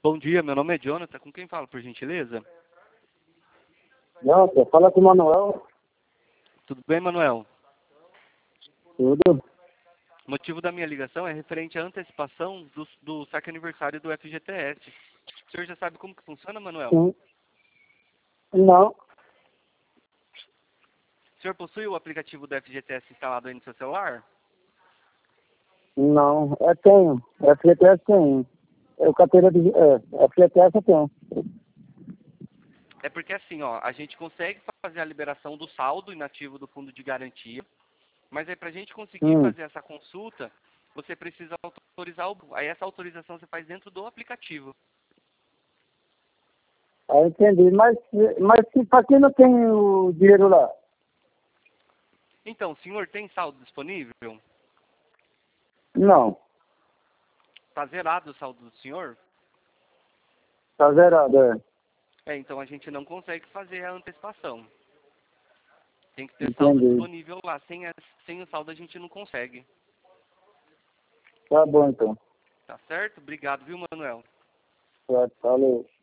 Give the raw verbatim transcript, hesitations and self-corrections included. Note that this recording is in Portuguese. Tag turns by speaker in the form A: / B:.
A: Bom dia, meu nome é Jonathan. Com quem falo, por gentileza?
B: Jonathan, fala com o Manuel.
A: Tudo bem, Manuel?
B: Tudo?
A: O motivo da minha ligação é referente à antecipação do, do saque aniversário do F G T S. O senhor já sabe como que funciona, Manuel?
B: Sim. Não.
A: O senhor possui o aplicativo do F G T S instalado aí no seu celular?
B: Não. Eu tenho. F G T S tem. Eu carteira de. É, F G T S eu tenho.
A: É porque assim, ó, a gente consegue fazer a liberação do saldo inativo do fundo de garantia, mas aí pra gente conseguir
B: Hum.
A: fazer essa consulta, você precisa autorizar o... Aí essa autorização você faz dentro do aplicativo.
B: Aí eu entendi. Mas, mas se pra quem não tem o dinheiro lá?
A: Então, o senhor tem saldo disponível?
B: Não.
A: Está zerado o saldo do senhor?
B: Tá zerado, é.
A: É, então a gente não consegue fazer a antecipação. Tem que ter saldo
B: Entendi.
A: disponível lá. Sem, a, sem o saldo a gente não consegue.
B: Tá bom então.
A: Tá certo? Obrigado, viu, Manuel?
B: Tá, valeu.